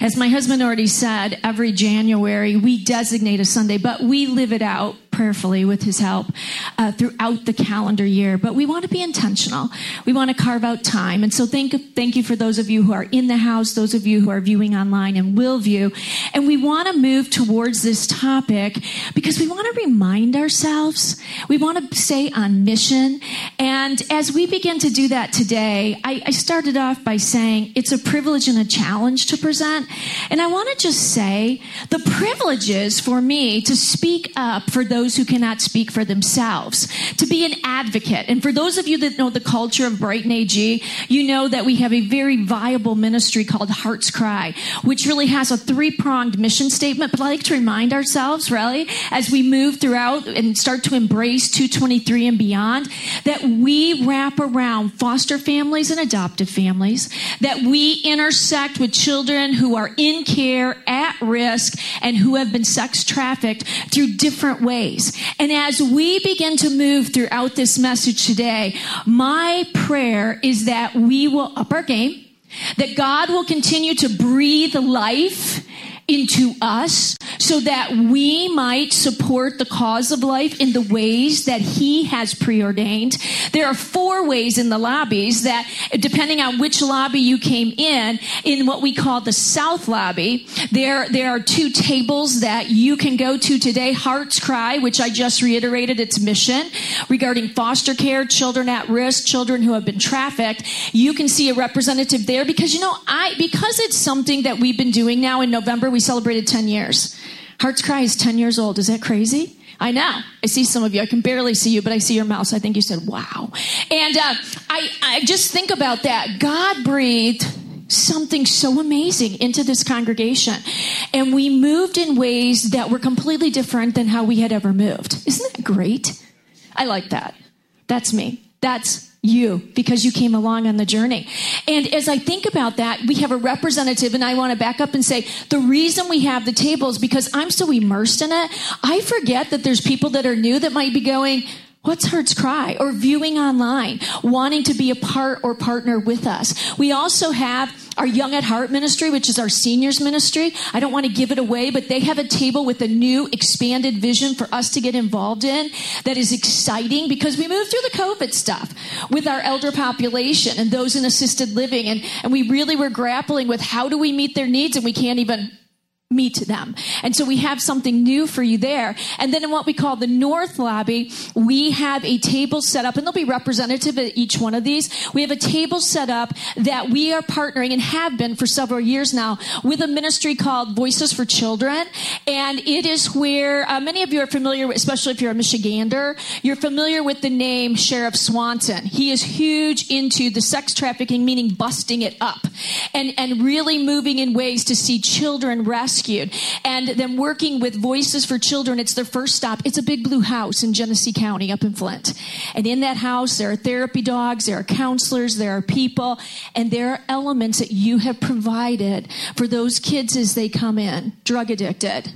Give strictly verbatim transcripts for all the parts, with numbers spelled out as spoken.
As my husband already said, every January we designate a Sunday, but we live it out prayerfully with his help uh, throughout the calendar year. But we want to be intentional. We want to carve out time. And so thank, thank you for those of you who are in the house, those of you who are viewing online and will view. And we want to move towards this topic because we want to remind ourselves. We want to stay on mission. And as we begin to do that today, I, I started off by saying it's a privilege and a challenge to present. And I want to just say the privilege is for me to speak up for those who cannot speak for themselves, to be an advocate. And for those of you that know the culture of Brighton A G, you know that we have a very viable ministry called Heart's Cry, which really has a three-pronged mission statement. But I like to remind ourselves, really, as we move throughout and start to embrace two twenty-three and beyond, that we wrap around foster families and adoptive families, that we intersect with children who are in care, at risk, and who have been sex trafficked through different ways. And as we begin to move throughout this message today, my prayer is that we will up our game, that God will continue to breathe life into us so that we might support the cause of life in the ways that he has preordained. There are four ways in the lobbies that, depending on which lobby you came in, in what we call the South Lobby, there, there are two tables that you can go to today. Heart's Cry, which I just reiterated its mission regarding foster care, children at risk, children who have been trafficked. You can see a representative there because, you know, I, because it's something that we've been doing now in November, we celebrated ten years. Heart's Cry is ten years old. Is that crazy? I know. I see some of you. I can barely see you, but I see your mouth. So I think you said, wow. And uh, I, I just think about that. God breathed something so amazing into this congregation. And we moved in ways that were completely different than how we had ever moved. Isn't that great? I like that. That's me. That's you, because you came along on the journey. And as I think about that, we have a representative, and I want to back up and say, the reason we have the tables, because I'm so immersed in it, I forget that there's people that are new that might be going, what's Heart's Cry? Or viewing online, wanting to be a part or partner with us. We also have our Young at Heart ministry, which is our seniors ministry. I don't want to give it away, but they have a table with a new expanded vision for us to get involved in that is exciting because we moved through the COVID stuff with our elder population and those in assisted living. And, and we really were grappling with how do we meet their needs, and we can't even meet them. And so we have something new for you there. And then in what we call the North Lobby, we have a table set up, and there'll be representative at each one of these. We have a table set up that we are partnering and have been for several years now with a ministry called Voices for Children. And it is where uh, many of you are familiar, especially if you're a Michigander, you're familiar with the name Sheriff Swanson. He is huge into the sex trafficking, meaning busting it up and, and really moving in ways to see children rescued. And then working with Voices for Children, it's their first stop. It's a big blue house in Genesee County up in Flint. And in that house, there are therapy dogs, there are counselors, there are people, and there are elements that you have provided for those kids as they come in, drug addicted,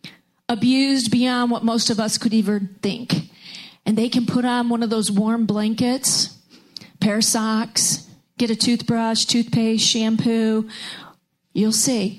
abused beyond what most of us could even think. And they can put on one of those warm blankets, pair of socks, get a toothbrush, toothpaste, shampoo. You'll see.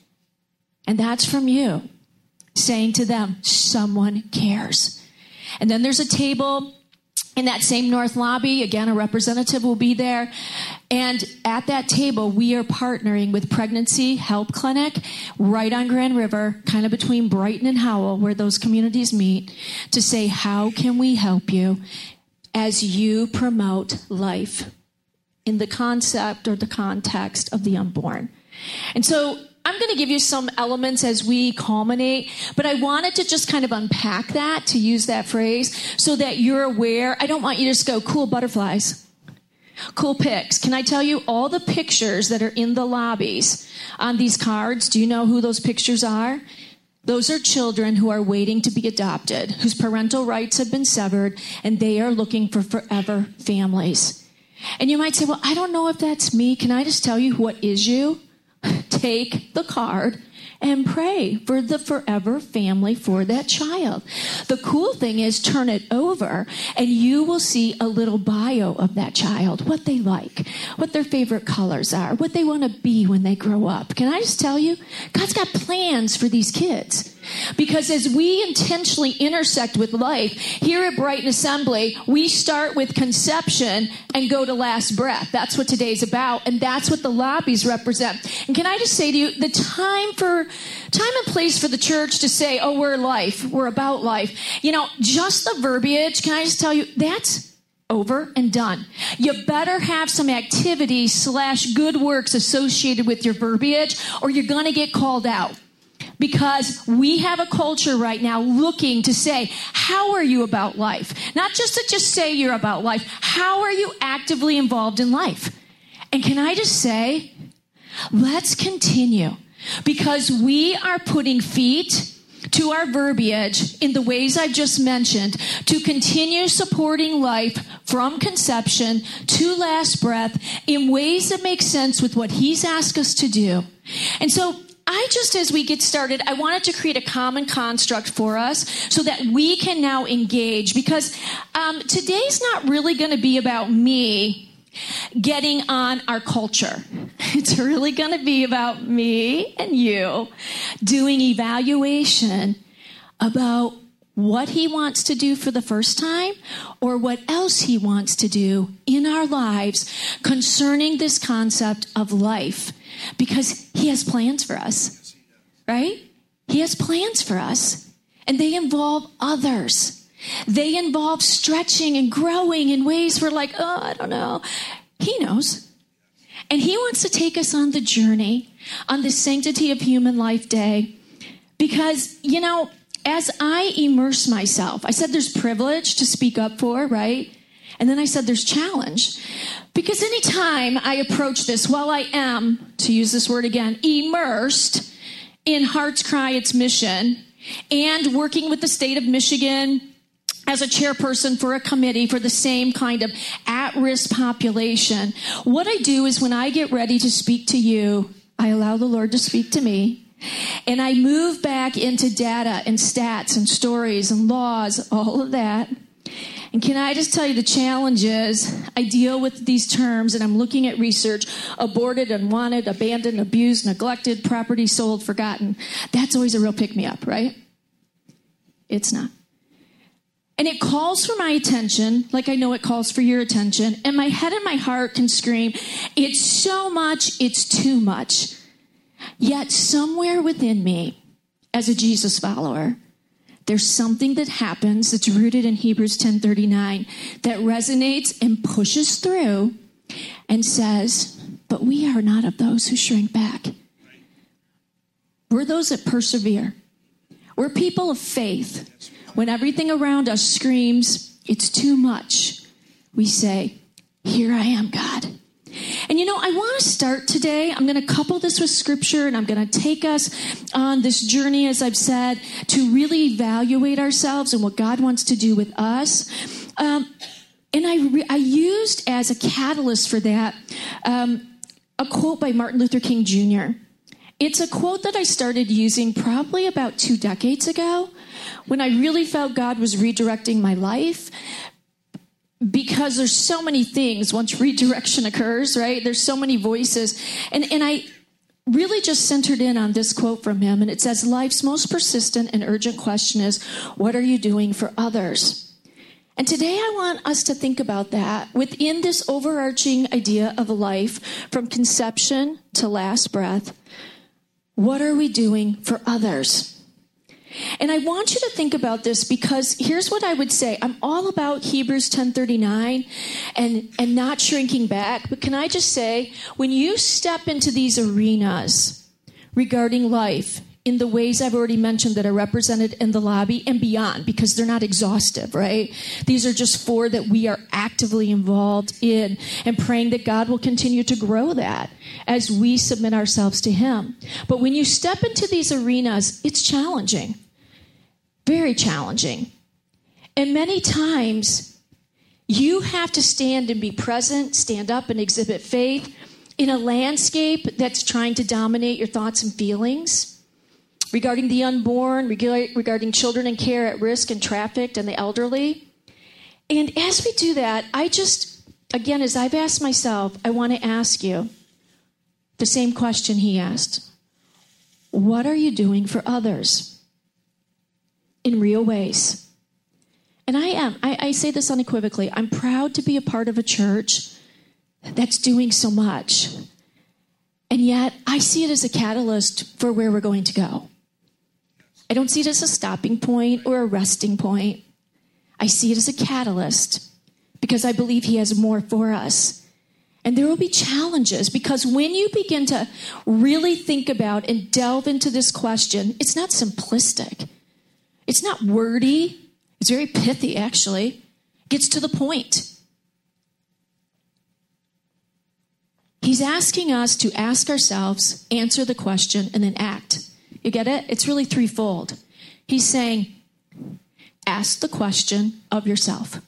And that's from you saying to them, someone cares. And then there's a table in that same North Lobby. Again, a representative will be there. And at that table, we are partnering with Pregnancy Help Clinic right on Grand River, kind of between Brighton and Howell, where those communities meet, to say, how can we help you as you promote life in the concept or the context of the unborn? And so I'm going to give you some elements as we culminate, but I wanted to just kind of unpack that, to use that phrase, so that you're aware. I don't want you to just go, cool butterflies, cool pics. Can I tell you all the pictures that are in the lobbies on these cards? Do you know who those pictures are? Those are children who are waiting to be adopted, whose parental rights have been severed, and they are looking for forever families. And you might say, well, I don't know if that's me. Can I just tell you what is you? Take the card and pray for the forever family for that child. The cool thing is, turn it over and you will see a little bio of that child, what they like, what their favorite colors are, what they want to be when they grow up. Can I just tell you, God's got plans for these kids. Because as we intentionally intersect with life, here at Brighton Assembly, we start with conception and go to last breath. That's what today's about, and that's what the lobbies represent. And can I just say to you, the time for time and place for the church to say, oh, we're life, we're about life. You know, just the verbiage, can I just tell you, that's over and done. You better have some activity slash good works associated with your verbiage, or you're going to get called out. Because we have a culture right now looking to say, how are you about life? Not just to just say you're about life. How are you actively involved in life? And can I just say, let's continue. Because we are putting feet to our verbiage in the ways I've just mentioned to continue supporting life from conception to last breath in ways that make sense with what He's asked us to do. And so I just, as we get started, I wanted to create a common construct for us so that we can now engage, because um, today's not really going to be about me getting on our culture. It's really going to be about me and you doing evaluation about what He wants to do for the first time or what else He wants to do in our lives concerning this concept of life. Because He has plans for us, right? He has plans for us, and they involve others. They involve stretching and growing in ways we're like, oh, I don't know. He knows. And He wants to take us on the journey, on the Sanctity of Human Life Day. Because, you know, as I immerse myself, I said there's privilege to speak up for, right? And then I said there's challenge. Because anytime I approach this, while I am, to use this word again, immersed in Heart's Cry, its mission, and working with the state of Michigan as a chairperson for a committee for the same kind of at-risk population, what I do is when I get ready to speak to you, I allow the Lord to speak to me. And I move back into data and stats and stories and laws, all of that. And can I just tell you, the challenge is I deal with these terms and I'm looking at research: aborted, unwanted, abandoned, abused, neglected, property sold, forgotten. That's always a real pick-me-up, right? It's not. And it calls for my attention, like I know it calls for your attention. And my head and my heart can scream, it's so much, it's too much. Yet somewhere within me, as a Jesus follower, there's something that happens that's rooted in Hebrews ten thirty-nine that resonates and pushes through and says, but we are not of those who shrink back. We're those that persevere. We're people of faith. When everything around us screams, it's too much, we say, here I am, God. And you know, I want to start today. I'm going to couple this with scripture, and I'm going to take us on this journey, as I've said, to really evaluate ourselves and what God wants to do with us. Um, and I, re- I used as a catalyst for that um, a quote by Martin Luther King Junior It's a quote that I started using probably about two decades ago when I really felt God was redirecting my life. Because there's so many things once redirection occurs, right? There's so many voices. And, and I really just centered in on this quote from him. And it says, life's most persistent and urgent question is, what are you doing for others? And today I want us to think about that within this overarching idea of a life from conception to last breath. What are we doing for others? And I want you to think about this, because here's what I would say. I'm all about Hebrews ten thirty-nine and, and not shrinking back. But can I just say, when you step into these arenas regarding life in the ways I've already mentioned that are represented in the lobby and beyond, because they're not exhaustive, right? These are just four that we are actively involved in, and praying that God will continue to grow that as we submit ourselves to Him. But when you step into these arenas, it's challenging, very challenging. And many times you have to stand and be present, stand up and exhibit faith in a landscape that's trying to dominate your thoughts and feelings. regarding the unborn, regarding children in care at risk and trafficked and the elderly. And as we do that, I just, again, as I've asked myself, I want to ask you the same question he asked. What are you doing for others in real ways? And I am, I, I say this unequivocally, I'm proud to be a part of a church that's doing so much. And yet, I see it as a catalyst for where we're going to go. I don't see it as a stopping point or a resting point. I see it as a catalyst because I believe he has more for us. And there will be challenges because when you begin to really think about and delve into this question, it's not simplistic. It's not wordy. It's very pithy, actually. It gets to the point. He's asking us to ask ourselves, answer the question, and then act. You get it? It's really threefold. He's saying, ask the question of yourself.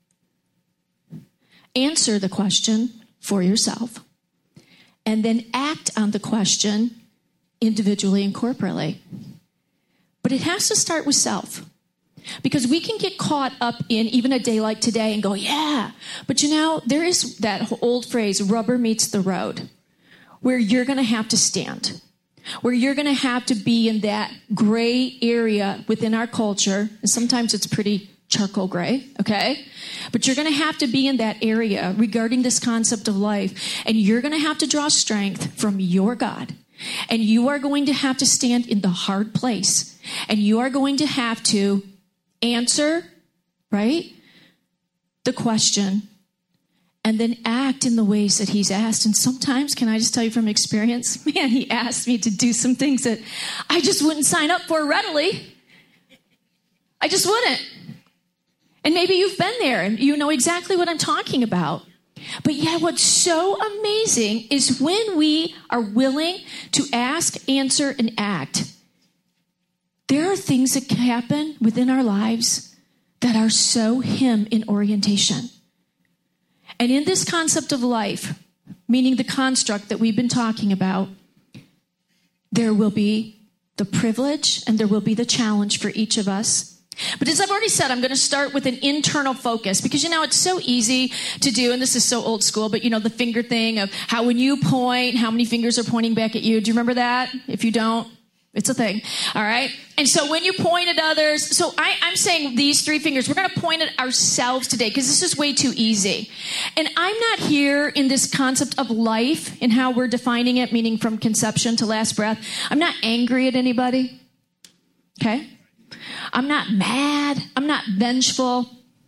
Answer the question for yourself. And then act on the question individually and corporately. But it has to start with self. Because we can get caught up in even a day like today and go, yeah. But you know, there is that old phrase, rubber meets the road, where you're going to have to stand, where you're going to have to be in that gray area within our culture. And sometimes it's pretty charcoal gray, okay? But you're going to have to be in that area regarding this concept of life. And you're going to have to draw strength from your God. And you are going to have to stand in the hard place. And you are going to have to answer, right, the question, and then act in the ways that he's asked. And sometimes, can I just tell you from experience, man, he asked me to do some things that I just wouldn't sign up for readily. I just wouldn't. And maybe you've been there and you know exactly what I'm talking about. But yet what's so amazing is when we are willing to ask, answer, and act, there are things that can happen within our lives that are so him in orientation. And in this concept of life, meaning the construct that we've been talking about, there will be the privilege and there will be the challenge for each of us. But as I've already said, I'm going to start with an internal focus because, you know, it's so easy to do, and this is so old school, but, you know, the finger thing of how when you point, how many fingers are pointing back at you. Do you remember that? If you don't, it's a thing. All right. And so when you point at others, so I, I'm saying these three fingers, we're going to point at ourselves today because this is way too easy. And I'm not here in this concept of life and how we're defining it, meaning from conception to last breath. I'm not angry at anybody. Okay. I'm not mad. I'm not vengeful.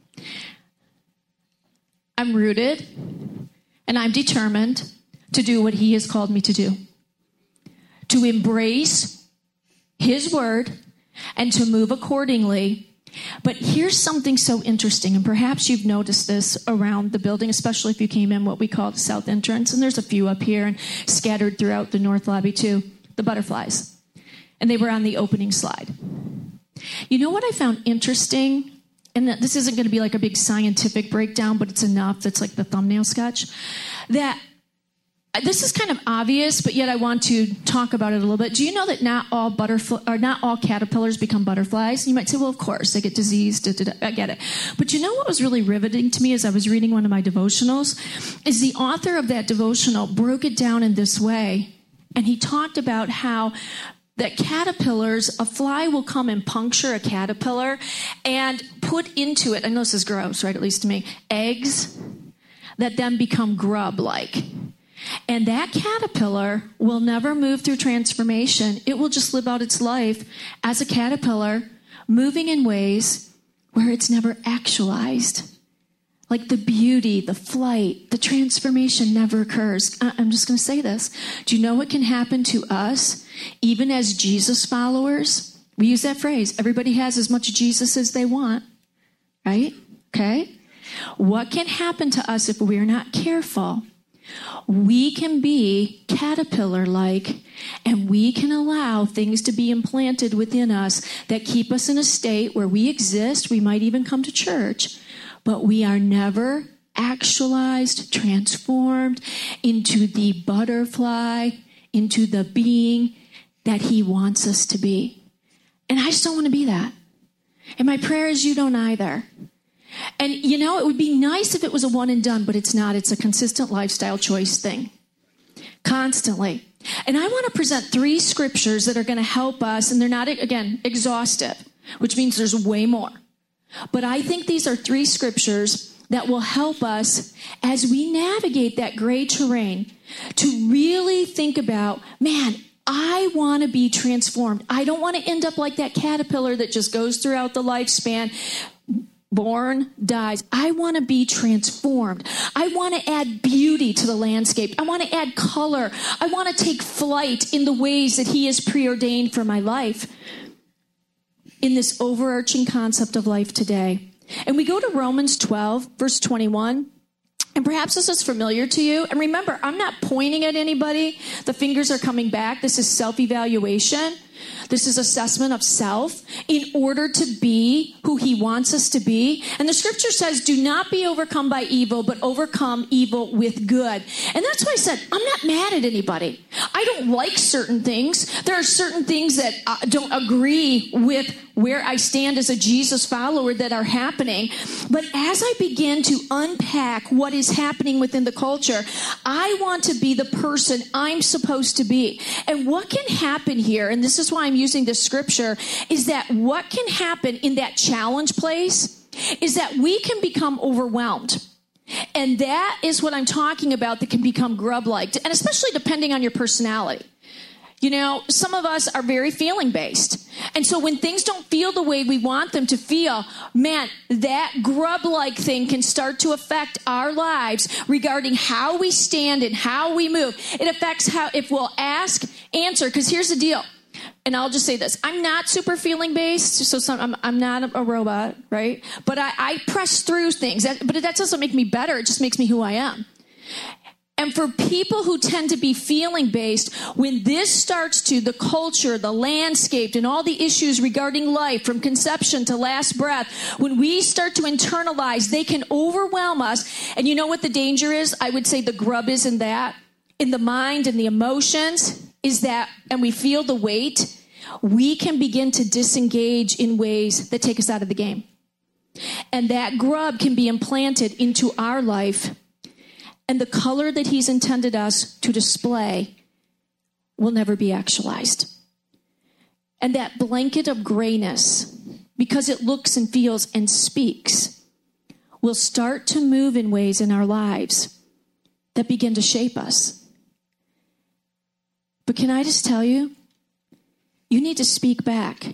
I'm rooted and I'm determined to do what he has called me to do. To embrace his word, and to move accordingly. But here's something so interesting, and perhaps you've noticed this around the building, especially if you came in what we call the south entrance, and there's a few up here and scattered throughout the north lobby too, the butterflies. And they were on the opening slide. You know what I found interesting? And this isn't going to be like a big scientific breakdown, but it's enough that's like the thumbnail sketch. That this is kind of obvious, but yet I want to talk about it a little bit. Do you know that not all butterfly or not all caterpillars become butterflies? You might say, well, of course, they get diseased. Da, da, da. I get it. But you know what was really riveting to me as I was reading one of my devotionals is the author of that devotional broke it down in this way. And he talked about how that caterpillars, a fly will come and puncture a caterpillar and put into it, I know this is gross, right, at least to me, eggs that then become grub-like. And that caterpillar will never move through transformation. It will just live out its life as a caterpillar, moving in ways where it's never actualized. Like the beauty, the flight, the transformation never occurs. I'm just going to say this. Do you know what can happen to us, even as Jesus followers? We use that phrase. Everybody has as much Jesus as they want, right? Okay. What can happen to us if we're not careful? We can be caterpillar-like, and we can allow things to be implanted within us that keep us in a state where we exist. We might even come to church, but we are never actualized, transformed into the butterfly, into the being that he wants us to be. And I just don't want to be that. And my prayer is you don't either. And you know, it would be nice if it was a one and done, but it's not. It's a consistent lifestyle choice thing. Constantly. And I want to present three scriptures that are going to help us, and they're not, again, exhaustive, which means there's way more. But I think these are three scriptures that will help us as we navigate that gray terrain to really think about, man, I want to be transformed. I don't want to end up like that caterpillar that just goes throughout the lifespan, born, dies. I want to be transformed. I want to add beauty to the landscape. I want to add color. I want to take flight in the ways that he has preordained for my life in this overarching concept of life today. And we go to Romans twelve, verse twenty-one. And perhaps this is familiar to you. And remember, I'm not pointing at anybody. The fingers are coming back. This is self-evaluation. This is assessment of self in order to be who he wants us to be. And the scripture says, do not be overcome by evil, but overcome evil with good. And that's why I said, I'm not mad at anybody. I don't like certain things. There are certain things that uh, don't agree with where I stand as a Jesus follower that are happening. But as I begin to unpack what is happening within the culture, I want to be the person I'm supposed to be. And what can happen here, and this is why I'm using this scripture, is that what can happen in that challenge place is that we can become overwhelmed. And that is what I'm talking about, that can become grub-like, and especially depending on your personality. You know, some of us are very feeling based. And so when things don't feel the way we want them to feel, man, that grub-like thing can start to affect our lives regarding how we stand and how we move. It affects how, if we'll ask, answer, because here's the deal. And I'll just say this. I'm not super feeling based, so some, I'm, I'm not a robot, right? But I, I press through things. That, but that doesn't make me better. It just makes me who I am. And for people who tend to be feeling based, when this starts to, the culture, the landscape, and all the issues regarding life from conception to last breath, when we start to internalize, they can overwhelm us. And you know what the danger is? I would say the grub is in that, in the mind and the emotions, is that, and we feel the weight, we can begin to disengage in ways that take us out of the game. And that grub can be implanted into our life. And the color that he's intended us to display will never be actualized. And that blanket of grayness, because it looks and feels and speaks, will start to move in ways in our lives that begin to shape us. But can I just tell you, you need to speak back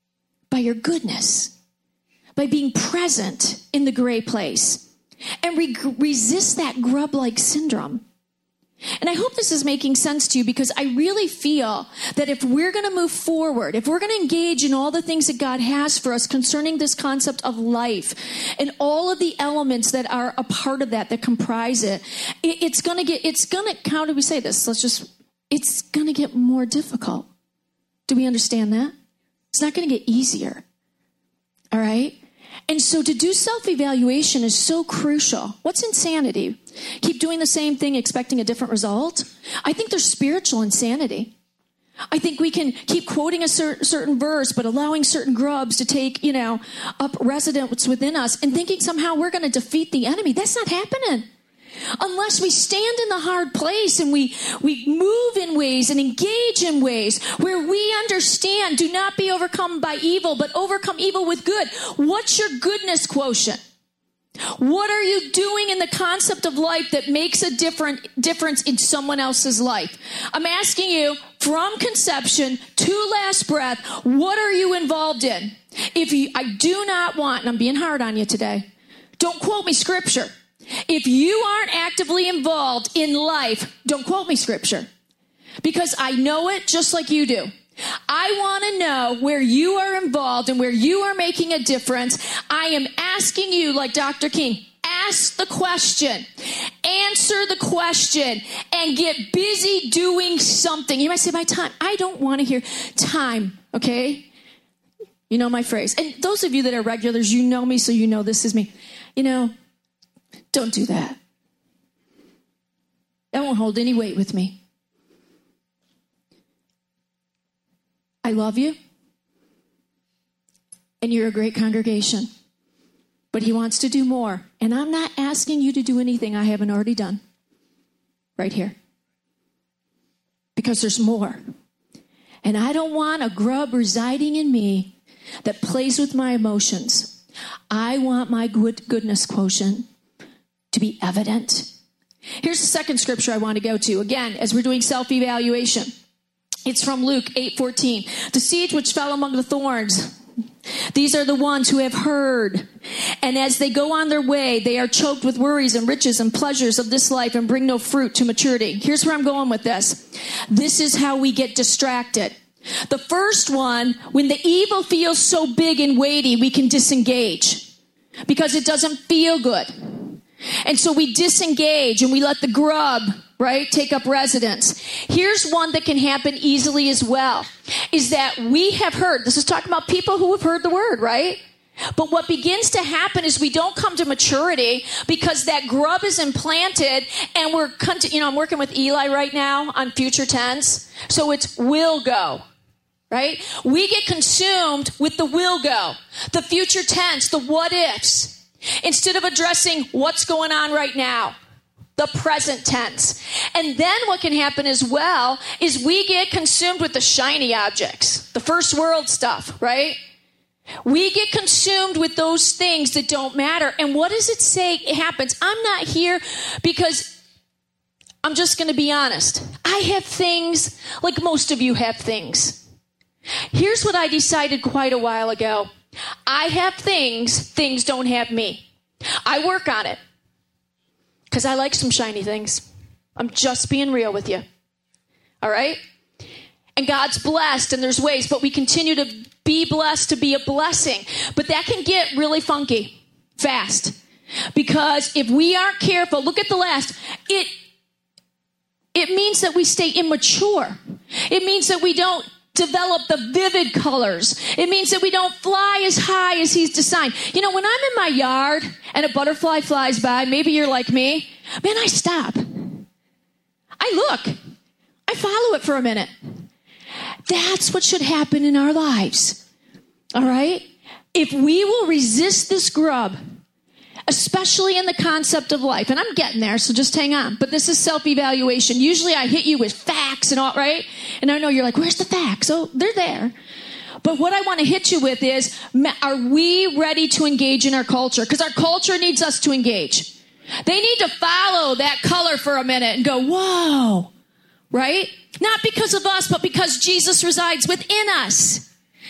by your goodness, by being present in the gray place. And re- resist that grub-like syndrome. And I hope this is making sense to you, because I really feel that if we're going to move forward, if we're going to engage in all the things that God has for us concerning this concept of life and all of the elements that are a part of that, that comprise it, it it's going to get, it's going to, how do we say this? Let's just, it's going to get more difficult. Do we understand that? It's not going to get easier. All right? And so to do self-evaluation is so crucial. What's insanity? Keep doing the same thing, expecting a different result? I think there's spiritual insanity. I think we can keep quoting a cer- certain verse, but allowing certain grubs to take, you know, up residence within us and thinking somehow we're going to defeat the enemy. That's not happening. Unless we stand in the hard place and we, we move in ways and engage in ways where we understand, do not be overcome by evil, but overcome evil with good. What's your goodness quotient? What are you doing in the concept of life that makes a different difference in someone else's life? I'm asking you, from conception to last breath, what are you involved in? If you, I do not want, and I'm being hard on you today, don't quote me scripture. If you aren't actively involved in life, don't quote me scripture, because I know it just like you do. I want to know where you are involved and where you are making a difference. I am asking you, like Doctor King, ask the question, answer the question, and get busy doing something. You might say, my time. I don't want to hear time, okay? You know my phrase. And those of you that are regulars, you know me, so you know this is me. You know, don't do that. That won't hold any weight with me. I love you. And you're a great congregation. But he wants to do more. And I'm not asking you to do anything I haven't already done. Right here. Because there's more. And I don't want a grub residing in me that plays with my emotions. I want my good goodness quotient to be evident. Here's the second scripture I want to go to. Again, as we're doing self-evaluation. It's from Luke eight fourteen. The seed which fell among the thorns, these are the ones who have heard. And as they go on their way, they are choked with worries and riches and pleasures of this life and bring no fruit to maturity. Here's where I'm going with this. This is how we get distracted. The first one, when the evil feels so big and weighty, we can disengage because it doesn't feel good. And so we disengage and we let the grub, right, take up residence. Here's one that can happen easily as well, is that we have heard, this is talking about people who have heard the word, right? But what begins to happen is we don't come to maturity because that grub is implanted and we're, you know, I'm working with Eli right now on future tense. So it's will go, right? We get consumed with the will go, the future tense, the what ifs. Instead of addressing what's going on right now, the present tense. And then what can happen as well is we get consumed with the shiny objects, the first world stuff, right? We get consumed with those things that don't matter. And what does it say happens? I'm not here because I'm just going to be honest. I have things like most of you have things. Here's what I decided quite a while ago. I have things, things don't have me. I work on it because I like some shiny things. I'm just being real with you. All right? And God's blessed and there's ways, but we continue to be blessed to be a blessing. But that can get really funky fast because if we aren't careful, look at the last, it, it means that we stay immature. It means that we don't develop the vivid colors. It means that we don't fly as high as he's designed. You know, when I'm in my yard and a butterfly flies by, maybe you're like me, man, I stop. I look. I follow it for a minute. That's what should happen in our lives. All right? If we will resist this grub, especially in the concept of life, and I'm getting there, so just hang on. But this is self-evaluation. Usually I hit you with facts and all, right? And I know you're like, where's the facts? Oh, they're there. But what I want to hit you with is, are we ready to engage in our culture? Because our culture needs us to engage. They need to follow that color for a minute and go, whoa, right? Not because of us, but because Jesus resides within us.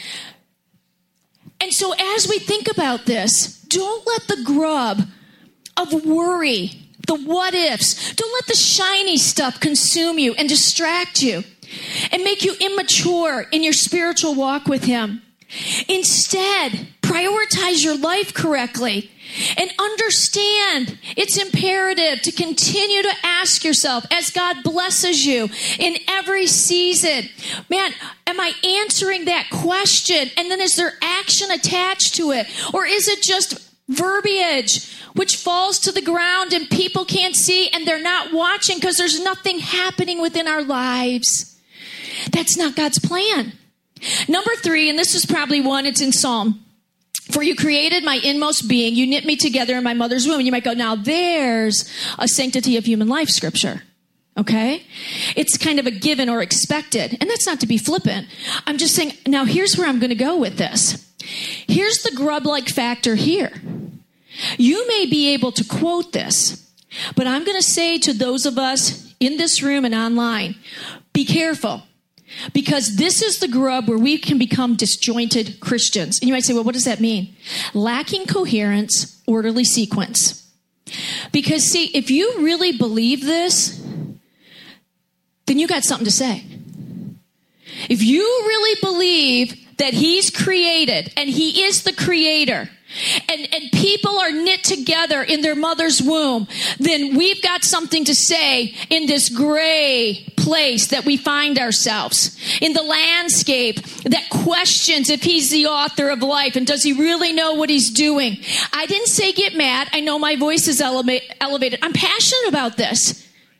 And so as we think about this, don't let the grub of worry, the what ifs, don't let the shiny stuff consume you and distract you and make you immature in your spiritual walk with him. Instead, prioritize your life correctly and understand it's imperative to continue to ask yourself as God blesses you in every season, man, am I answering that question? And then is there action attached to it? Or is it just verbiage which falls to the ground and people can't see and they're not watching because there's nothing happening within our lives? That's not God's plan. Number three, and this is probably one, it's in Psalm. For you created my inmost being. You knit me together in my mother's womb. And you might go, now there's a sanctity of human life scripture. Okay? It's kind of a given or expected. And that's not to be flippant. I'm just saying, now here's where I'm going to go with this. Here's the grub-like factor here. You may be able to quote this, but I'm going to say to those of us in this room and online, be careful. Because this is the grub where we can become disjointed Christians. And you might say, well, what does that mean? Lacking coherence, orderly sequence. Because see, if you really believe this, then you got something to say. If you really believe that he's created and he is the creator, and, and people are knit together in their mother's womb, then we've got something to say in this gray place that we find ourselves, in the landscape that questions if he's the author of life and does he really know what he's doing. I didn't say get mad. I know my voice is eleva- elevated. I'm passionate about this.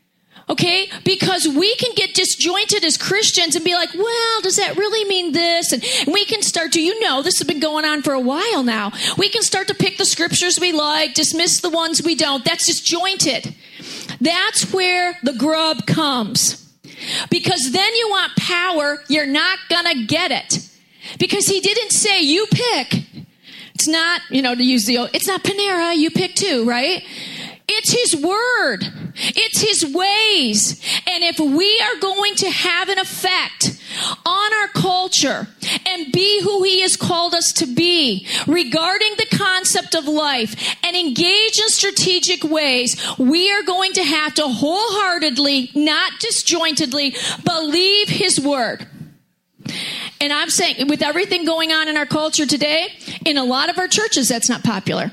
Okay, because we can get disjointed as Christians and be like, well, does that really mean this? And we can start to, you know, this has been going on for a while now. We can start to pick the scriptures we like, dismiss the ones we don't. That's disjointed. That's where the grub comes. Because then you want power, you're not going to get it. Because he didn't say, you pick. It's not, you know, to use the, it's not Panera, you pick too, right? It's his word. It's his ways. And if we are going to have an effect on our culture and be who he has called us to be regarding the concept of life and engage in strategic ways, we are going to have to wholeheartedly, not disjointedly, believe his word. And I'm saying, with everything going on in our culture today, in a lot of our churches, that's not popular.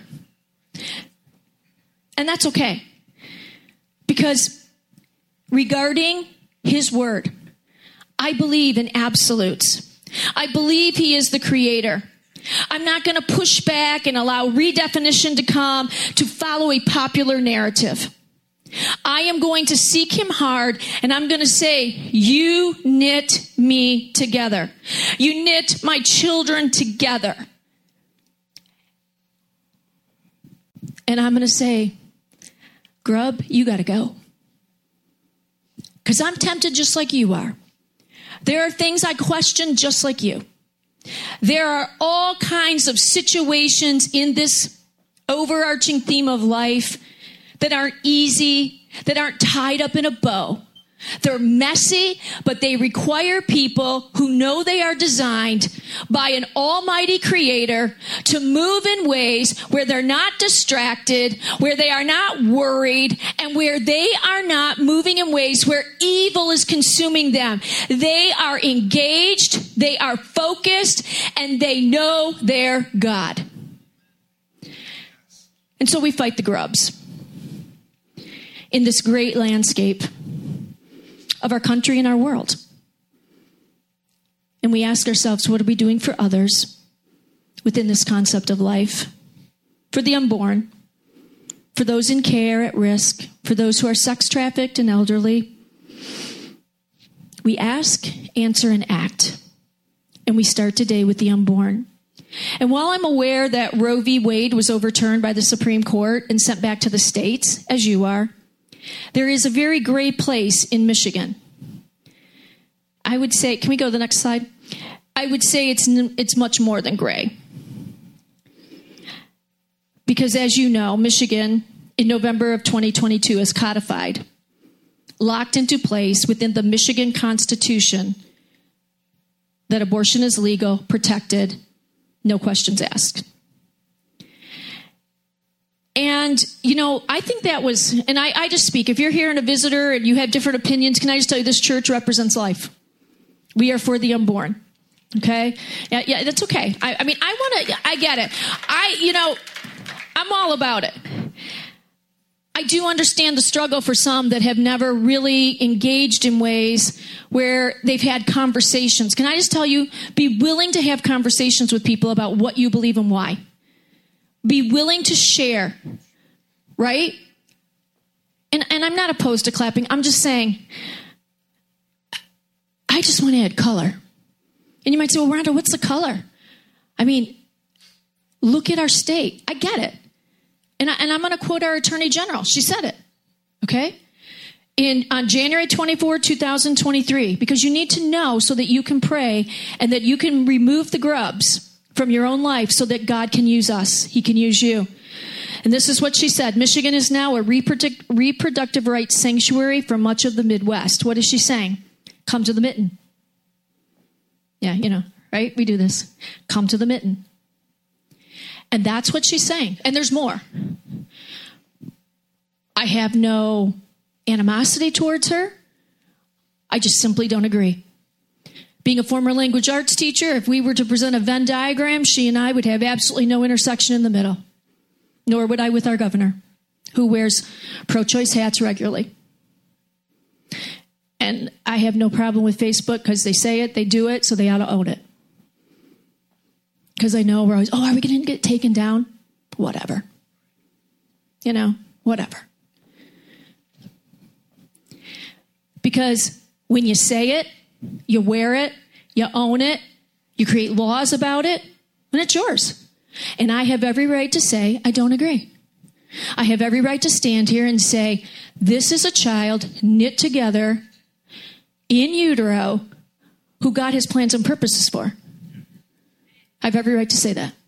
And that's okay. Because regarding his word, I believe in absolutes. I believe he is the creator. I'm not going to push back and allow redefinition to come to follow a popular narrative. I am going to seek him hard, and I'm going to say, you knit me together. You knit my children together. And I'm going to say, grub, you got to go. Because I'm tempted just like you are. There are things I question just like you. There are all kinds of situations in this overarching theme of life that aren't easy, that aren't tied up in a bow. They're messy, but they require people who know they are designed by an almighty creator to move in ways where they're not distracted, where they are not worried, and where they are not moving in ways where evil is consuming them. They are engaged, they are focused, and they know their God. And so we fight the grubs in this great landscape of our country and our world. And we ask ourselves, what are we doing for others within this concept of life? For the unborn, for those in care at risk, for those who are sex trafficked and elderly. We ask, answer, and act. And we start today with the unborn. And while I'm aware that Roe v. Wade was overturned by the Supreme Court and sent back to the states, as you are, there is a very gray place in Michigan. I would say, can we go to the next slide? I would say it's it's much more than gray. Because as you know, Michigan, in November of twenty twenty-two, is codified, locked into place within the Michigan Constitution, that abortion is legal, protected, no questions asked. And, you know, I think that was, and I, I just speak, if you're here and a visitor and you have different opinions, can I just tell you this church represents life. We are for the unborn. Okay? Yeah, yeah, that's okay. I, I mean, I want to, I get it. I, you know, I'm all about it. I do understand the struggle for some that have never really engaged in ways where they've had conversations. Can I just tell you, be willing to have conversations with people about what you believe and why. Be willing to share, right? And, and I'm not opposed to clapping. I'm just saying, I just want to add color. And you might say, well, Rhonda, what's the color? I mean, look at our state. I get it. And, I, and I'm going to quote our Attorney General. She said it, okay? In on January twenty-fourth, twenty twenty-three, because you need to know so that you can pray and that you can remove the grubs from your own life so that God can use us. He can use you. And this is what she said. Michigan is now a reproduct- reproductive rights sanctuary for much of the Midwest. What is she saying? Come to the mitten. Yeah, you know, right? We do this. Come to the mitten. And that's what she's saying. And there's more. I have no animosity towards her. I just simply don't agree. Being a former language arts teacher, if we were to present a Venn diagram, she and I would have absolutely no intersection in the middle. Nor would I with our governor, who wears pro-choice hats regularly. And I have no problem with Facebook because they say it, they do it, so they ought to own it. Because I know we're always, oh, are we going to get taken down? Whatever. You know, whatever. Because when you say it, you wear it, you own it, you create laws about it, and it's yours. And I have every right to say, I don't agree. I have every right to stand here and say, this is a child knit together in utero who God has plans and purposes for. I have every right to say that.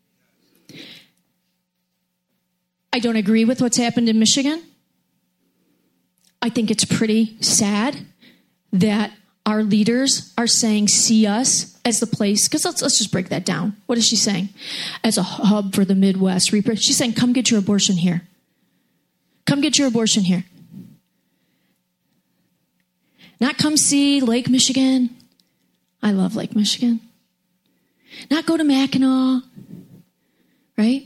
I don't agree with what's happened in Michigan. I think it's pretty sad that our leaders are saying, see us as the place, because let's, let's just break that down. What is she saying? As a hub for the Midwest. She's saying, come get your abortion here. Come get your abortion here. Not come see Lake Michigan. I love Lake Michigan. Not go to Mackinac, right?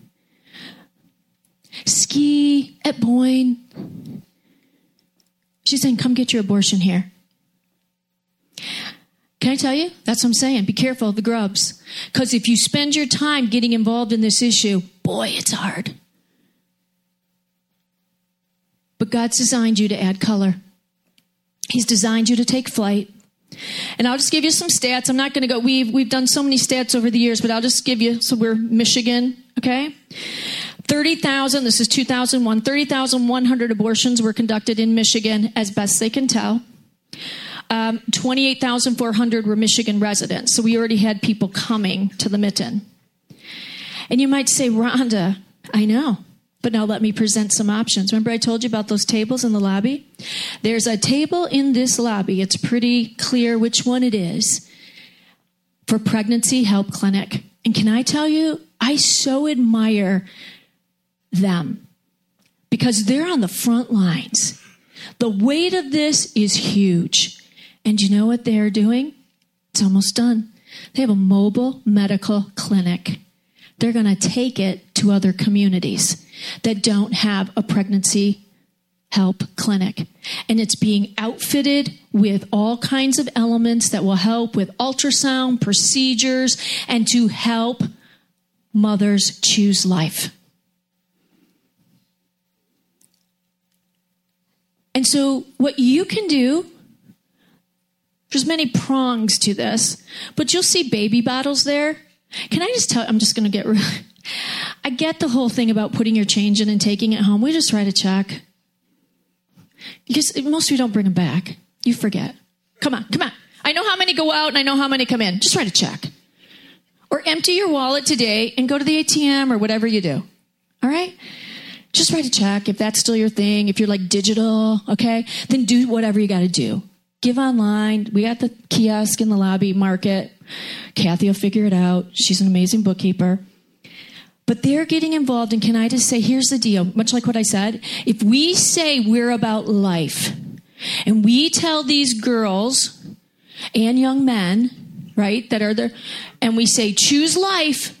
Ski at Boyne. She's saying, come get your abortion here. Can I tell you? That's what I'm saying. Be careful of the grubs. Because if you spend your time getting involved in this issue, boy, it's hard. But God's designed you to add color. He's designed you to take flight. And I'll just give you some stats. I'm not going to go, we've, we've done so many stats over the years, but I'll just give you, so we're Michigan, okay? thirty thousand, this is two thousand one, thirty thousand one hundred abortions were conducted in Michigan as best they can tell. Um, twenty-eight thousand four hundred were Michigan residents. So we already had people coming to the mitten. And you might say, Rhonda, I know, but now let me present some options. Remember I told you about those tables in the lobby? There's a table in this lobby. It's pretty clear which one it is for Pregnancy Help Clinic. And can I tell you, I so admire them because they're on the front lines. The weight of this is huge. And you know what they're doing? It's almost done. They have a mobile medical clinic. They're going to take it to other communities that don't have a pregnancy help clinic. And it's being outfitted with all kinds of elements that will help with ultrasound procedures and to help mothers choose life. And so what you can do, there's many prongs to this, but you'll see baby bottles there. Can I just tell, I'm just going to get, really, I get the whole thing about putting your change in and taking it home. We just write a check. Because most of you don't bring them back. You forget. Come on, come on. I know how many go out and I know how many come in. Just write a check. Or empty your wallet today and go to the A T M or whatever you do. All right? Just write a check if that's still your thing. If you're like digital, okay, then do whatever you got to do. Give online. We got the kiosk in the lobby market. Kathy will figure it out. She's an amazing bookkeeper. But they're getting involved. And can I just say, here's the deal. Much like what I said, if we say we're about life and we tell these girls and young men, right, that are there, and we say, choose life,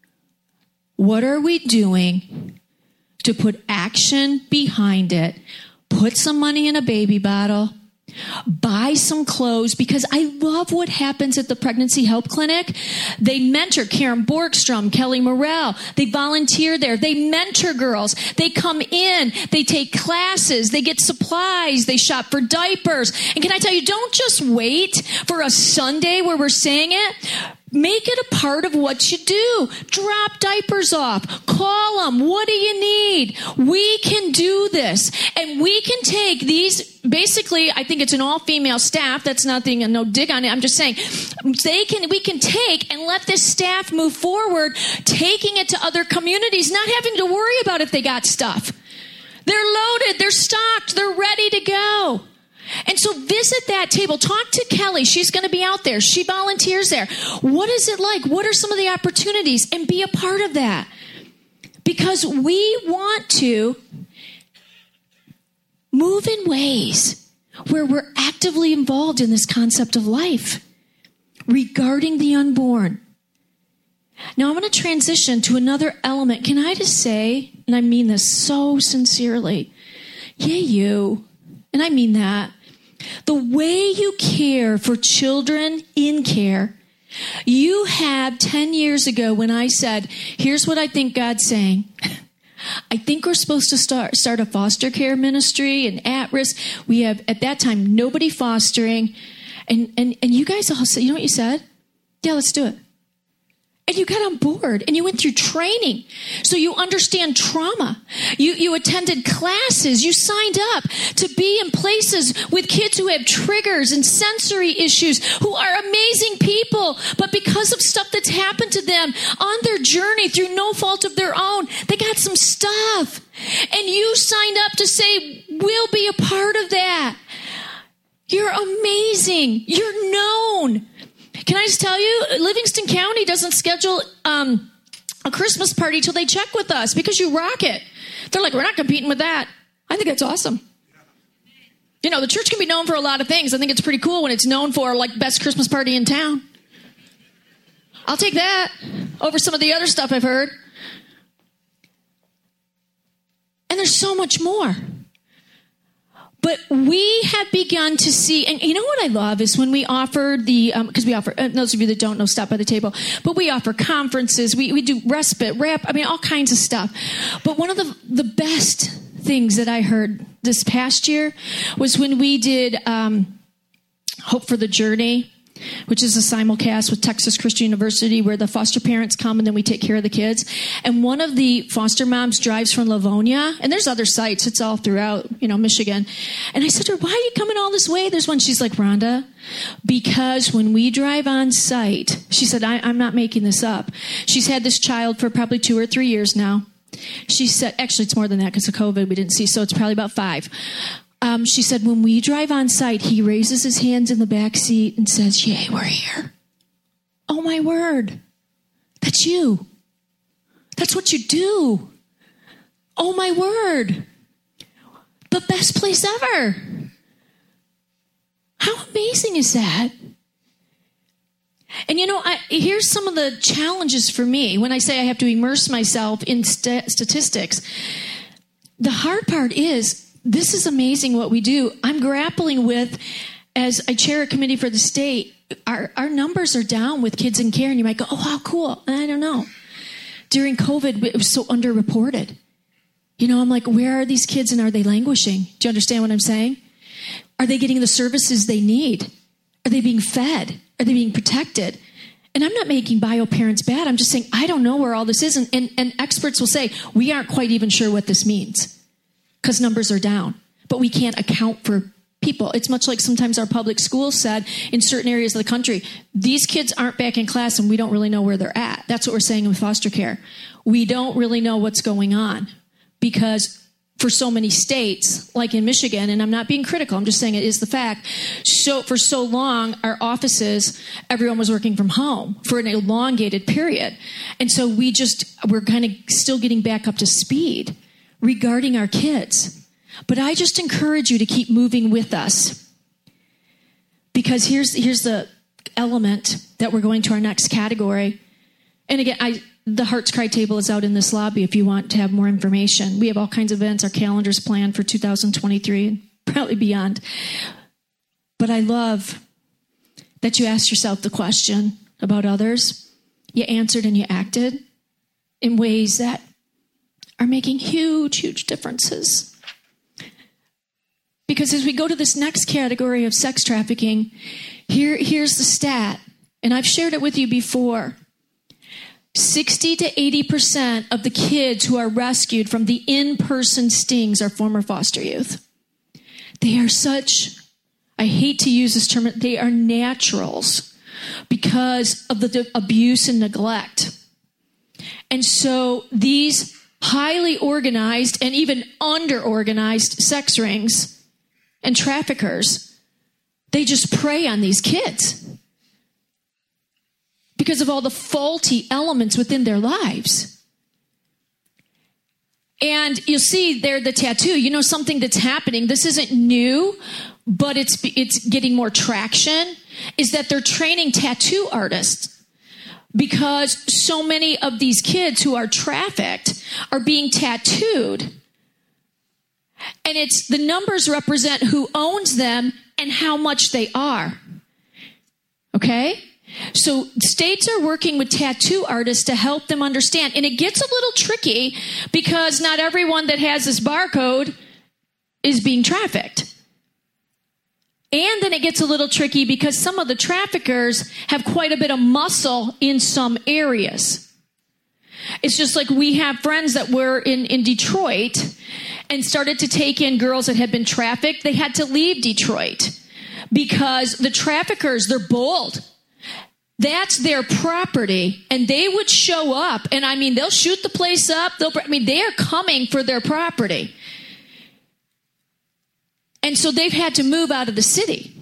what are we doing to put action behind it? Put some money in a baby bottle, buy some clothes, because I love what happens at the Pregnancy Help Clinic. They mentor Karen Borgstrom, Kelly Morrell. They volunteer there. They mentor girls. They come in. They take classes. They get supplies. They shop for diapers. And can I tell you, don't just wait for a Sunday where we're saying it. Make it a part of what you do. Drop diapers off. Call them. What do you need? We can do this. And we can take these, basically, I think it's an all-female staff. That's nothing, no dig on it. I'm just saying, they can, we can take and let this staff move forward, taking it to other communities, not having to worry about if they got stuff. They're loaded. They're stocked. They're ready to go. And so visit that table. Talk to Kelly. She's going to be out there. She volunteers there. What is it like? What are some of the opportunities? And be a part of that. Because we want to move in ways where we're actively involved in this concept of life regarding the unborn. Now I'm going to transition to another element. Can I just say, and I mean this so sincerely, yeah, you, and I mean that, the way you care for children in care, you had ten years ago when I said, here's what I think God's saying. I think we're supposed to start start a foster care ministry and at risk. We have, at that time, nobody fostering. And, and, and you guys all said, you know what you said? Yeah, let's do it. And you got on board and you went through training. So you understand trauma. You, you attended classes. You signed up to be in places with kids who have triggers and sensory issues, who are amazing people. But because of stuff that's happened to them on their journey through no fault of their own, they got some stuff. And you signed up to say, we'll be a part of that. You're amazing. You're known. Can I just tell you, Livingston County doesn't schedule um, a Christmas party till they check with us because you rock it. They're like, we're not competing with that. I think that's awesome. You know, the church can be known for a lot of things. I think it's pretty cool when it's known for, like, best Christmas party in town. I'll take that over some of the other stuff I've heard. And there's so much more. But we have begun to see, and you know what I love is when we offer the, because um, we offer, uh, those of you that don't know, stop by the table, but we offer conferences, we, we do respite, rap, I mean, all kinds of stuff. But one of the, the best things that I heard this past year was when we did um, Hope for the Journey, which is a simulcast with Texas Christian University where the foster parents come and then we take care of the kids. And one of the foster moms drives from Livonia, and there's other sites. It's all throughout, you know, Michigan. And I said to her, why are you coming all this way? There's one. She's like, Rhonda, because when we drive on site, she said, I, I'm not making this up. She's had this child for probably two or three years now. She said, actually, it's more than that because of COVID we didn't see, so it's probably about five. Um, she said, when we drive on site, he raises his hands in the back seat and says, yay, we're here. Oh, my word. That's you. That's what you do. Oh, my word. The best place ever. How amazing is that? And, you know, I, here's some of the challenges for me when I say I have to immerse myself in st- statistics. The hard part is, this is amazing what we do. I'm grappling with, as I chair a committee for the state, our, our numbers are down with kids in care. And you might go, oh, how cool. I don't know. During COVID, it was so underreported. You know, I'm like, where are these kids and are they languishing? Do you understand what I'm saying? Are they getting the services they need? Are they being fed? Are they being protected? And I'm not making bio parents bad. I'm just saying, I don't know where all this is. And, and, and experts will say, we aren't quite even sure what this means. Because numbers are down, but we can't account for people. It's much like sometimes our public schools said in certain areas of the country, these kids aren't back in class and we don't really know where they're at. That's what we're saying with foster care. We don't really know what's going on because for so many states, like in Michigan, and I'm not being critical, I'm just saying it is the fact, so for so long, our offices, everyone was working from home for an elongated period. And so we just, we're kind of still getting back up to speed regarding our kids. But I just encourage you to keep moving with us. Because here's here's the element that we're going to our next category. And again, I the Heart's Cry table is out in this lobby if you want to have more information. We have all kinds of events, our calendar's planned for two thousand twenty-three and probably beyond. But I love that you asked yourself the question about others. You answered and you acted in ways that are making huge, huge differences. Because as we go to this next category of sex trafficking, here, here's the stat, and I've shared it with you before. sixty to eighty percent of the kids who are rescued from the in-person stings are former foster youth. They are such, I hate to use this term, they are naturals because of the abuse and neglect. And so these highly organized and even under-organized sex rings and traffickers, they just prey on these kids because of all the faulty elements within their lives. And you'll see there the tattoo, you know, something that's happening. This isn't new, but it's it's getting more traction, is that they're training tattoo artists. Because so many of these kids who are trafficked are being tattooed. And it's the numbers represent who owns them and how much they are. Okay? So states are working with tattoo artists to help them understand. And it gets a little tricky because not everyone that has this barcode is being trafficked. And then it gets a little tricky because some of the traffickers have quite a bit of muscle in some areas. It's just like we have friends that were in, in Detroit and started to take in girls that had been trafficked. They had to leave Detroit because the traffickers, they're bold. That's their property, and they would show up, and I mean, they'll shoot the place up. They'll, I mean, they are coming for their property. And so they've had to move out of the city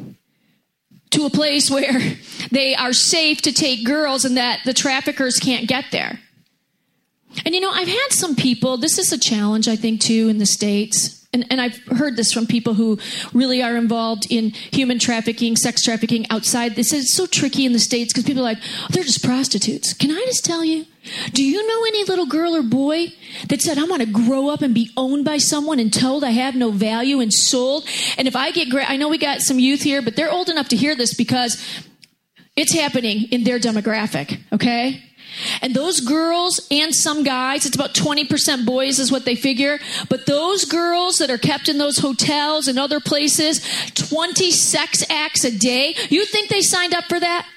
to a place where they are safe to take girls and that the traffickers can't get there. And, you know, I've had some people, this is a challenge, I think, too, in the States. And, and I've heard this from people who really are involved in human trafficking, sex trafficking outside. This is so tricky in the States because people are like, oh, they're just prostitutes. Can I just tell you, do you know any little girl or boy that said, I want to grow up and be owned by someone and told I have no value and sold? And if I get, gra- I know we got some youth here, but they're old enough to hear this because it's happening in their demographic, okay? And those girls and some guys, it's about twenty percent boys is what they figure. But those girls that are kept in those hotels and other places, twenty sex acts a day. You think they signed up for that?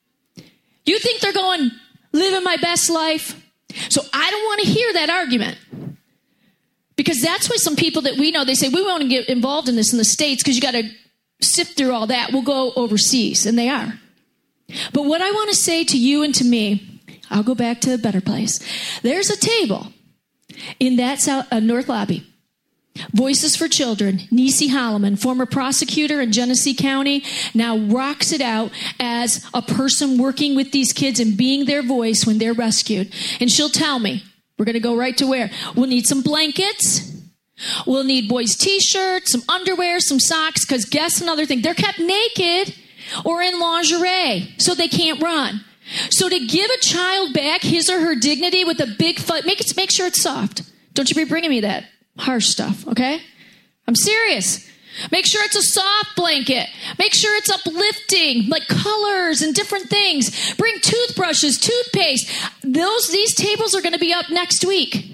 You think they're going, living my best life? So I don't want to hear that argument. Because that's why some people that we know, they say, we want to get involved in this in the States because you got to sift through all that. We'll go overseas. And they are. But what I want to say to you and to me, I'll go back to a better place. There's a table in that South, uh, North Lobby. Voices for Children. Nisi Holloman, former prosecutor in Genesee County, now rocks it out as a person working with these kids and being their voice when they're rescued. And she'll tell me, we're going to go right to where? We'll need some blankets. We'll need boys' t-shirts, some underwear, some socks, because guess another thing. They're kept naked or in lingerie, so they can't run. So to give a child back his or her dignity with a big foot, make it, make sure it's soft. Don't you be bringing me that harsh stuff, okay? I'm serious. Make sure it's a soft blanket. Make sure it's uplifting, like colors and different things. Bring toothbrushes, toothpaste. Those, these tables are going to be up next week.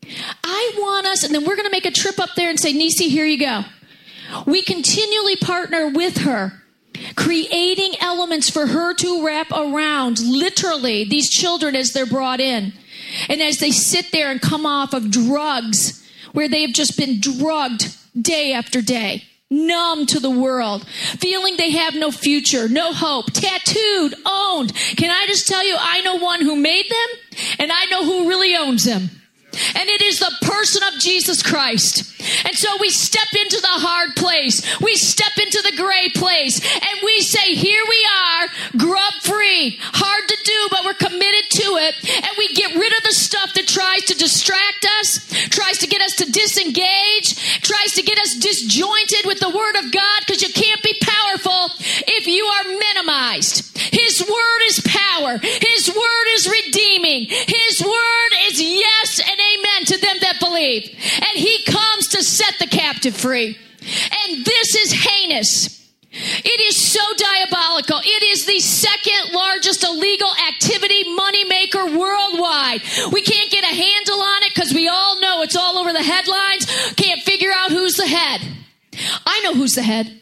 I want us, and then we're going to make a trip up there and say, Nisi, here you go. We continually partner with her, creating elements for her to wrap around, literally, these children as they're brought in. And as they sit there and come off of drugs, where they have just been drugged day after day, numb to the world, feeling they have no future, no hope, tattooed, owned. Can I just tell you, I know one who made them, and I know who really owns them. And it is the person of Jesus Christ. And so we step into the hard place. We step into the gray place. And we say, here we are, grub free. Hard to do, but we're committed to it. And we get rid of the stuff that tries to distract us, tries to get us to disengage, tries to get us disjointed with the Word of God, because you can't be powerful if you are minimized. His Word is power. His Word is redeeming. His Word is yes and amen to them that believe. And He comes to set the captive free. And this is heinous. It is so diabolical. It is the second largest illegal activity moneymaker worldwide. We can't get a handle on it because we all know it's all over the headlines. Can't figure out who's the head. I know who's the head.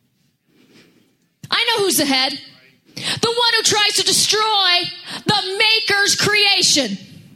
I know who's the head. The one who tries to destroy the Maker's creation.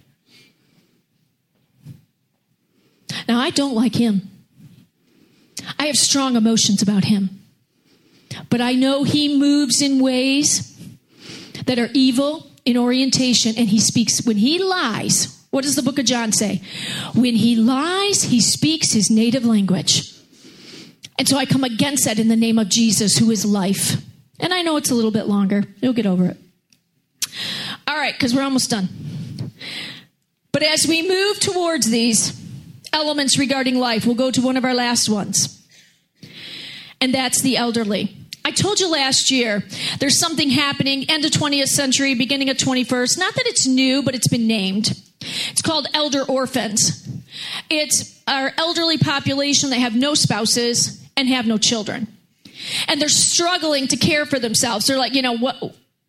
Now, I don't like him. I have strong emotions about him. But I know he moves in ways that are evil in orientation, and he speaks. When he lies, what does the book of John say? When he lies, he speaks his native language. And so I come against that in the name of Jesus, who is life. And I know it's a little bit longer. You'll get over it. All right, because we're almost done. But as we move towards these elements regarding life, we'll go to one of our last ones. And that's the elderly. I told you last year, there's something happening end of twentieth century, beginning of twenty-first. Not that it's new, but it's been named. It's called elder orphans. It's our elderly population that have no spouses and have no children. And they're struggling to care for themselves. They're like, you know, what?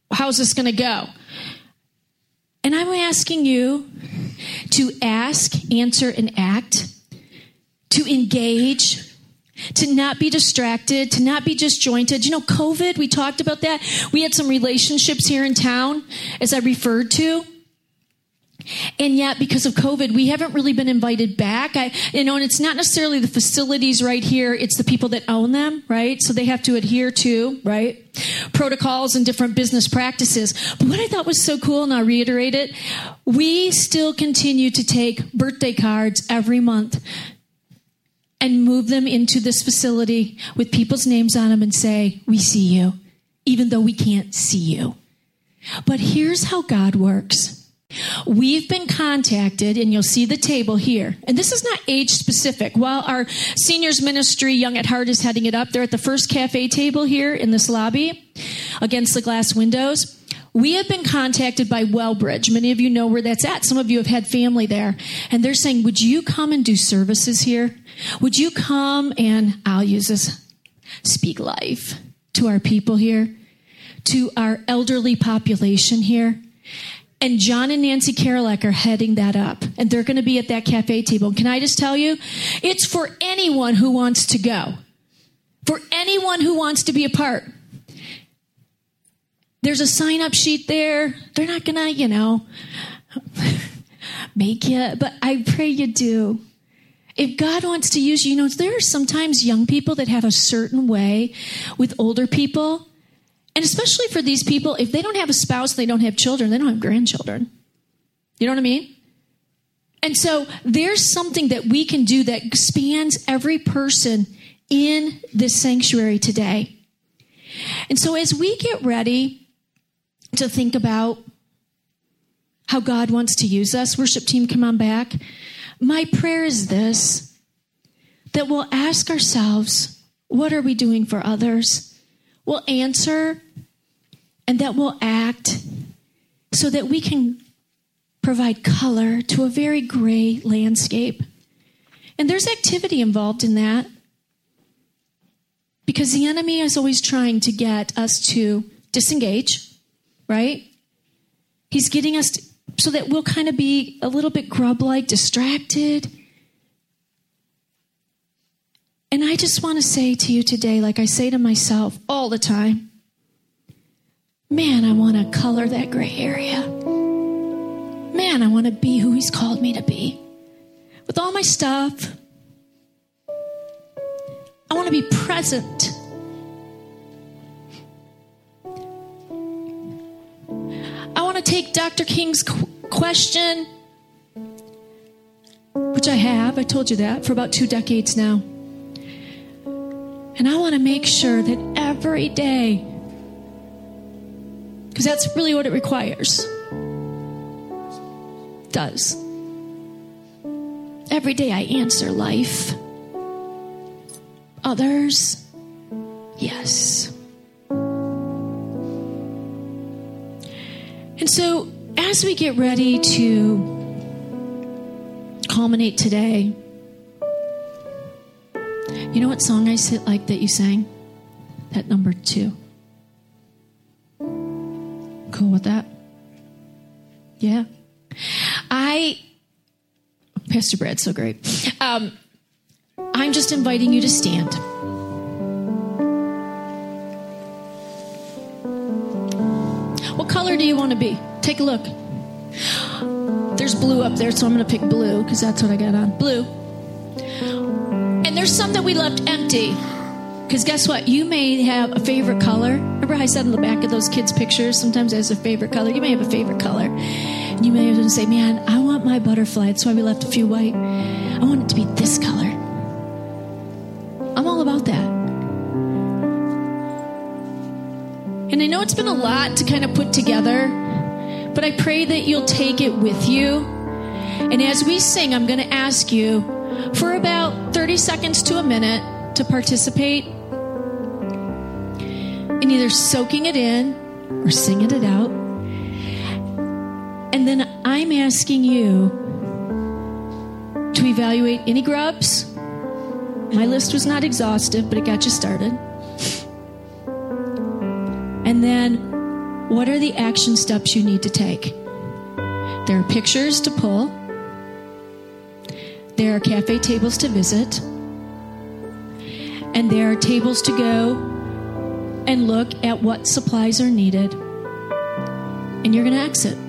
how's this going to go? And I'm asking you to ask, answer, and act, to engage, to not be distracted, to not be disjointed. You know, COVID, we talked about that. We had some relationships here in town, as I referred to. And yet, because of COVID, we haven't really been invited back. I, you know, and it's not necessarily the facilities right here. It's the people that own them, right? So they have to adhere to, right, protocols and different business practices. But what I thought was so cool, and I'll reiterate it, we still continue to take birthday cards every month and move them into this facility with people's names on them and say, we see you, even though we can't see you. But here's how God works. We've been contacted, and you'll see the table here. And this is not age specific. While our seniors ministry, Young at Heart, is heading it up, they're at the first cafe table here in this lobby against the glass windows. We have been contacted by Wellbridge. Many of you know where that's at. Some of you have had family there. And they're saying, would you come and do services here? Would you come and, I'll use this, speak life to our people here, to our elderly population here? And John and Nancy Karolak are heading that up. And they're going to be at that cafe table. Can I just tell you, it's for anyone who wants to go. For anyone who wants to be a part. There's a sign-up sheet there. They're not going to, you know, make you. But I pray you do. If God wants to use you, you know, there are sometimes young people that have a certain way with older people. And especially for these people, if they don't have a spouse, they don't have children, they don't have grandchildren. You know what I mean? And so there's something that we can do that spans every person in this sanctuary today. And so as we get ready to think about how God wants to use us, worship team, come on back. My prayer is this, that we'll ask ourselves, what are we doing for others? We'll answer, and that we'll act so that we can provide color to a very gray landscape. And there's activity involved in that, because the enemy is always trying to get us to disengage, right? He's getting us to, so that we'll kind of be a little bit grub-like, distracted. And I just want to say to you today, like I say to myself all the time, man, I want to color that gray area. Man, I want to be who he's called me to be. With all my stuff, I want to be present. I want to take Doctor King's qu- question, which I have, I told you that, for about two decades now. And I want to make sure that every day, because that's really what it requires, does. Every day I answer life. Others, yes. And so as we get ready to culminate today, you know what song I sit like that you sang? That number two. Cool with that? Yeah. I, Pastor Brad's so great. Um, I'm just inviting you to stand. What color do you want to be? Take a look. There's blue up there, so I'm going to pick blue because that's what I got on. Blue. And there's some that we left empty. Because guess what? You may have a favorite color. Remember how I said in the back of those kids' pictures, sometimes there's a favorite color. You may have a favorite color. And you may have to say, man, I want my butterfly. That's why we left a few white. I want it to be this color. I'm all about that. And I know it's been a lot to kind of put together, but I pray that you'll take it with you. And as we sing, I'm going to ask you for about thirty seconds to a minute to participate in either soaking it in or singing it out. And then I'm asking you to evaluate any grubs. My list was not exhaustive, but it got you started. And then What are the action steps you need to take? There are pictures to pull. There are cafe tables to visit. And there are tables to go and look at what supplies are needed. And you're going to exit.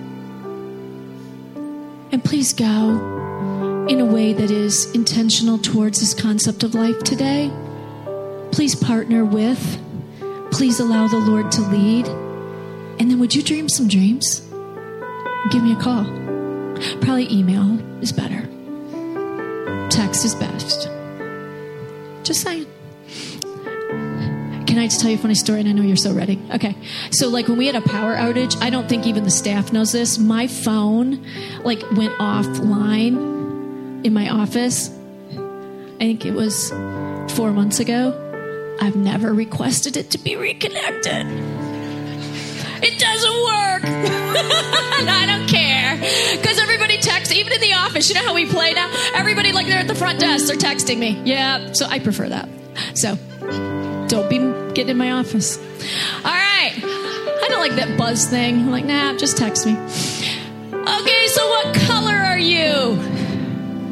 And please go in a way that is intentional towards this concept of life today. Please partner with. Please allow the Lord to lead. And then would you dream some dreams? Give me a call. Probably email is better. Text is best. Just saying. Can I just tell you a funny story? And I know you're so ready. Okay. So like when we had a power outage, I don't think even the staff knows this. My phone like went offline in my office. I think it was four months ago. I've never requested it to be reconnected. It doesn't work. And I don't care. Because everybody texts, even in the office. You know how we play now? Everybody, like, they're at the front desk. They're texting me. Yeah. So I prefer that. So don't be getting in my office. All right. I don't like that buzz thing. I'm like, nah, just text me. Okay, so what color are you?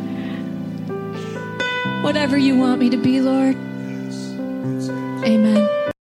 Whatever you want me to be, Lord. Amen.